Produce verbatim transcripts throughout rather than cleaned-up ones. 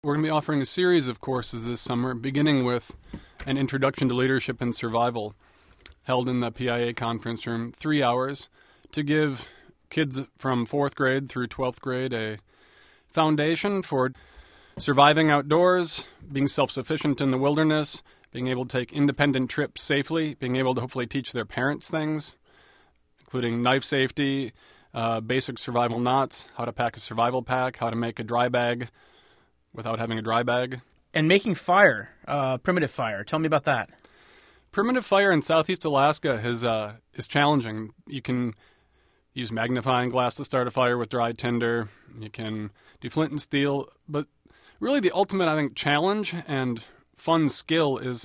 We're going to be offering a series of courses this summer, beginning with an Introduction to Leadership and Survival, held in the P I A conference room, three hours, to give kids from fourth grade through twelfth grade a foundation for surviving outdoors, being self-sufficient in the wilderness, being able to take independent trips safely, being able to hopefully teach their parents things, including knife safety, uh, basic survival knots, how to pack a survival pack, how to make a dry bag without having a dry bag. And making fire, uh, primitive fire. Tell me about that. Primitive fire in southeast Alaska is uh, is challenging. You can use magnifying glass to start a fire with dry tinder. You can do flint and steel. But really the ultimate, I think, challenge and fun skill is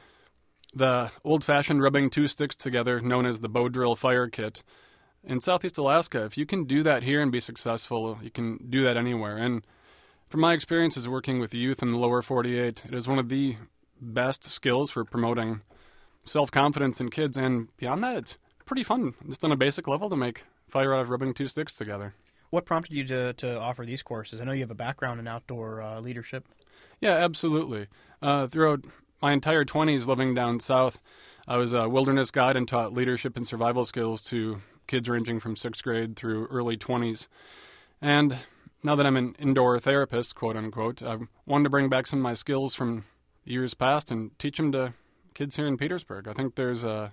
the old-fashioned rubbing two sticks together, known as the bow drill fire kit. In southeast Alaska, if you can do that here and be successful, you can do that anywhere. And from my experiences working with youth in the lower forty-eight, it is one of the best skills for promoting self-confidence in kids. And beyond that, it's pretty fun, just on a basic level, to make fire out of rubbing two sticks together. What prompted you to, to offer these courses? I know you have a background in outdoor uh, leadership. Yeah, absolutely. Uh, throughout my entire twenties living down south, I was a wilderness guide and taught leadership and survival skills to kids ranging from sixth grade through early twenties. And now that I'm an indoor therapist, quote-unquote, I wanted to bring back some of my skills from years past and teach them to kids here in Petersburg. I think there's a,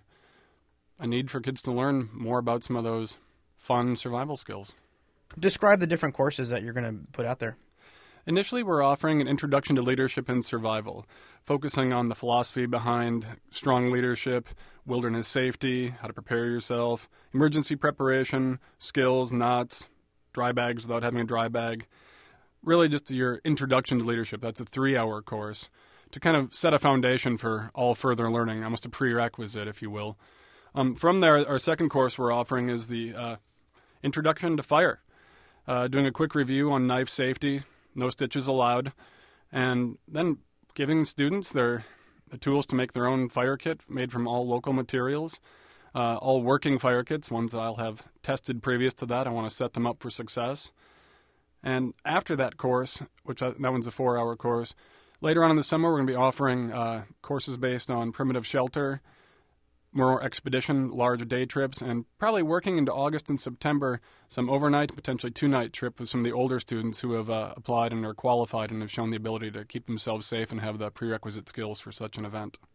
a need for kids to learn more about some of those fun survival skills. Describe the different courses that you're going to put out there. Initially, we're offering an Introduction to Leadership and Survival, focusing on the philosophy behind strong leadership, wilderness safety, how to prepare yourself, emergency preparation, skills, knots, dry bags without having a dry bag. Really just your introduction to leadership. That's a three-hour course to kind of set a foundation for all further learning, almost a prerequisite, if you will. Um, from there, our second course we're offering is the uh, Introduction to Fire, uh, doing a quick review on knife safety, no stitches allowed, and then giving students their the tools to make their own fire kit made from all local materials. Uh, all working fire kits, ones that I'll have tested previous to that. I want to set them up for success. And after that course, which I, that one's a four-hour course, later on in the summer we're going to be offering uh, courses based on primitive shelter, more expedition, large day trips, and probably working into August and September, some overnight, potentially two-night trip with some of the older students who have uh, applied and are qualified and have shown the ability to keep themselves safe and have the prerequisite skills for such an event.